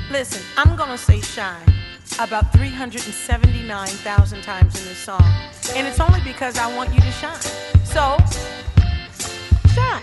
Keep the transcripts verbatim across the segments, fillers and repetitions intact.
Listen, I'm gonna say shine about three hundred seventy-nine thousand times in this song. And it's only because I want you to shine. So, shine.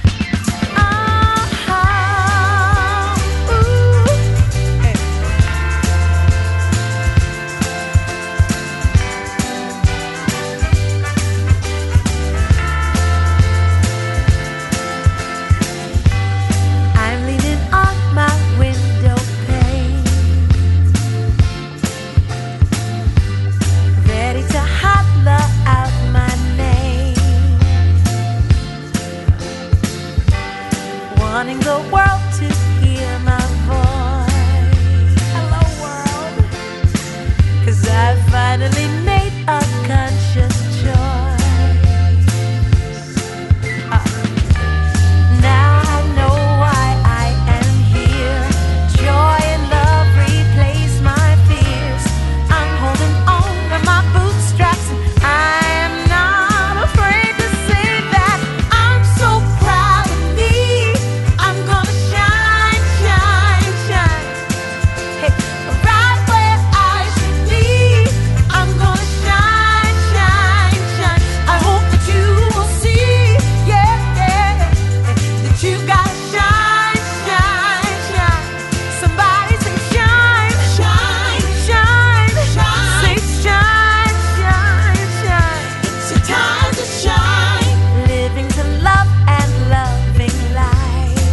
Wanting the world to hear my voice. Hello world. 'Cause I finally made a conscious choice. uh, Now I know why I am here. Joy and love replace my fears. I'm holding on to my bootstraps, and I am not afraid to say that I'm so proud of me. I'm gonna shine, shine, shine. Hey, right where I should be. I'm gonna shine, shine, shine. I hope that you will see, yeah, yeah, that you gotta shine, shine, shine. Somebody say shine, shine, shine, shine. Say shine, shine, shine. It's your time to shine. Living to love and loving life.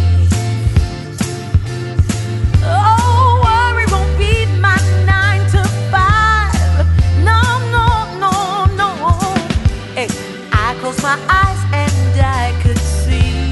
Oh, worry won't be my nine to five. No, no, no, no. Hey, I close my eyes and I could see.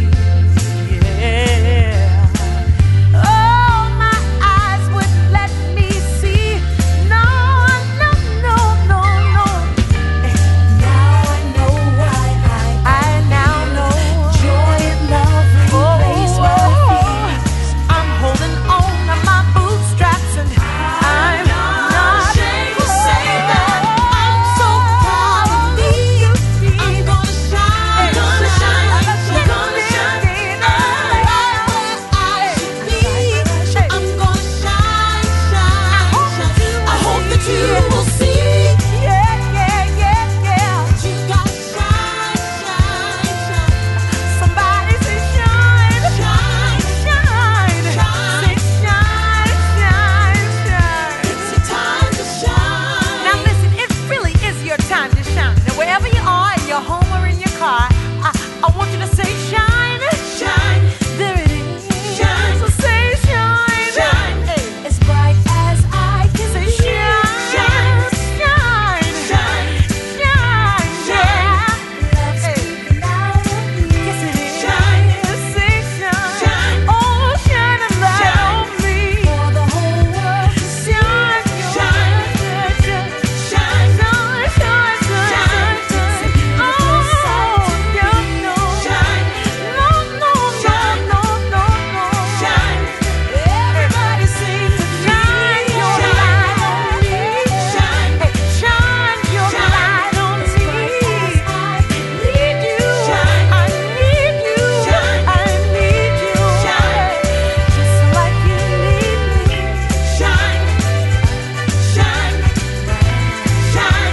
Yeah. Oh, my eyes would let me see. No, no, no, no, no. Hey, now I know why I I now know joy and love replace my fears. I'm holding on to my bootstraps, and I'm not ashamed to say that I'm so proud of me. I'm gonna shine, gonna shine, I'm gonna shine. Right where I should be. I'm gonna shine, shine, shine. I hope that you will see. Yeah, yeah, yeah, yeah. You gotta shine, shine, shine. Somebody say shine, shine, shine, shine. Say shine, shine, shine. It's your time to shine. Now listen, it really is your time to shine. Now wherever you are, in your home or in your car, I, I want you to say shine, shine. There it is. Shine. So say shine, shine. Hey. As bright as I can say shine, shine, shine, shine, shine, yeah. Love's creeping out of me. Yes it is. Shine. Say shine, shine. Oh, shine a light on me for the whole world to see. Shine, shine, shine, shine, shine, shine, shine. It's a beautiful sight to be. Shine, no, no, no, no, no, no. Shine. Everybody sing to shine your light on me. Shine, hey, shine your light on me. I need you. I need you. I need you. Just like you need me. Shine, shine, shine.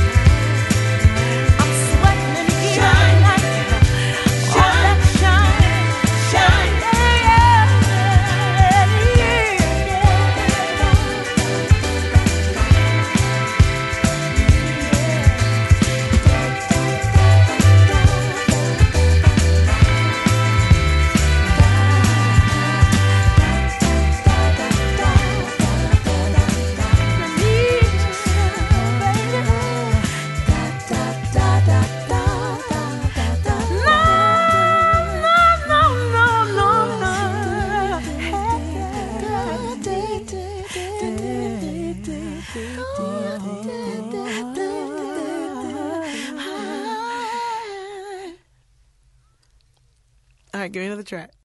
I'm sweating in here tonight. All that shine, shine, yeah, yeah. All right, give me another track.